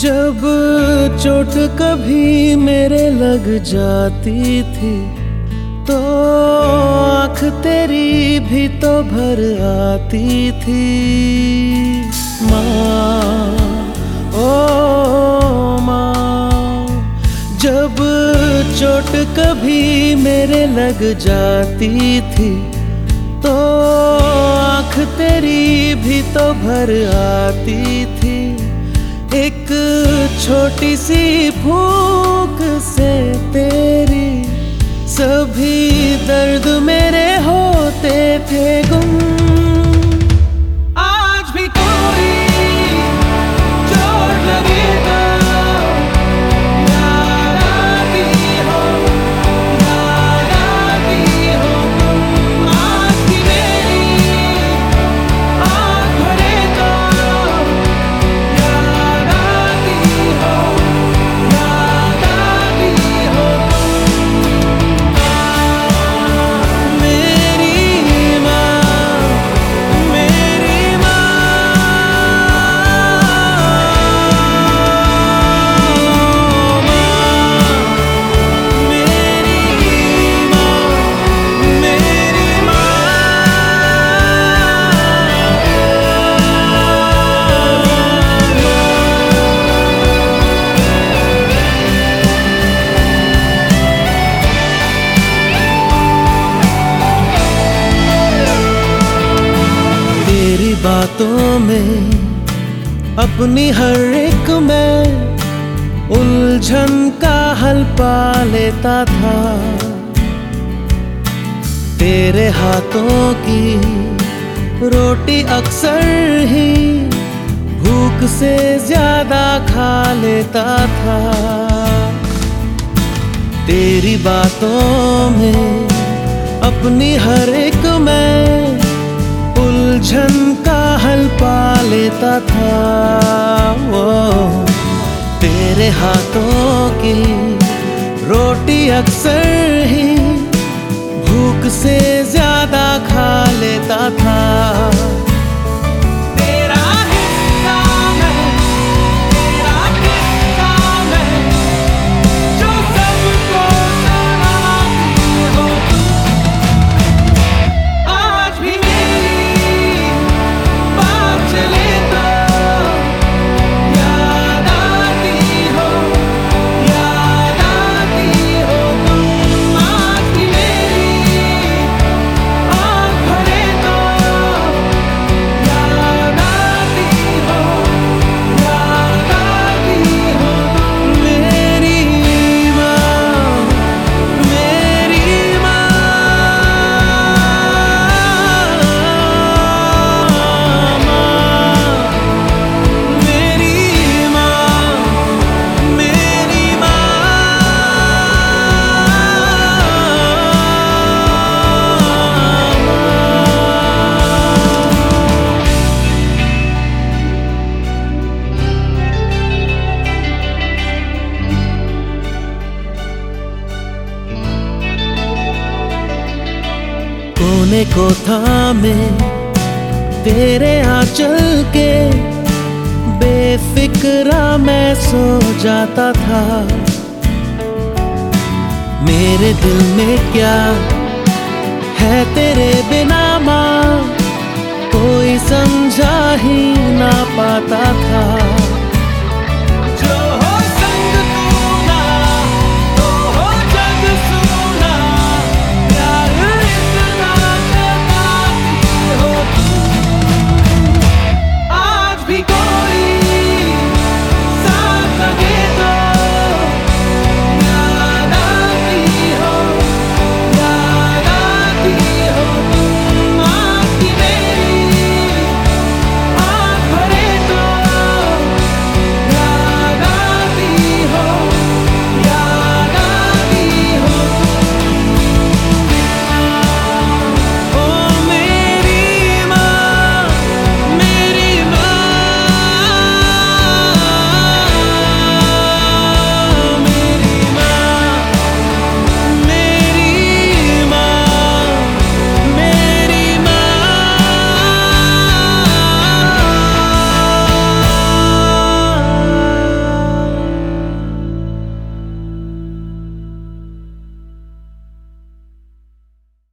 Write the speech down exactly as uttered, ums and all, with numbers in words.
जब चोट कभी मेरे लग जाती थी तो आँख तेरी भी तो भर आती थी। माँ ओ माँ, जब चोट कभी मेरे लग जाती थी तो आँख तेरी भी तो भर आती थी। एक छोटी सी फूंक से तेरी सभी दर्द मेरे होते थे गुम। आज भी कोई चोट लगे तो याद आती हो, याद आती हो तुम। आज भी मेरी आँख भरे तो याद आती हो, याद आती हो तुम। मेरी माँ, मेरी माँ, मेरी माँ, मेरी माँ। तेरी बातों में अपनी हर एक मैं उलझन का हल पा लेता था। तेरे हाथों की रोटी अक्सर ही भूख से ज्यादा खा लेता था। तेरी बातों में अपनी हर एक मैं उलझन का हल पा लेता था। वो तेरे हाथों की रोटी अक्सर ही भूख से ज्यादा खा लेता था। तेरा हिस्सा मैं, तेरा किस्सा मैं, जो सबको सुनाती हो तुम। आज भी मेरी बात चले तो याद आती हो, याद आती हो तुम। आज भी मेरी आँख भरे तो याद आती हो, याद आती हो तुम। मेरी माँ, मेरी माँ, मेरी माँ, मेरी माँ। कोने को थामे तेरे आंचल के बेफिक्रा मैं सो जाता था। मेरे दिल में क्या है तेरे बिना माँ, कोई समझा ही ना पाता था।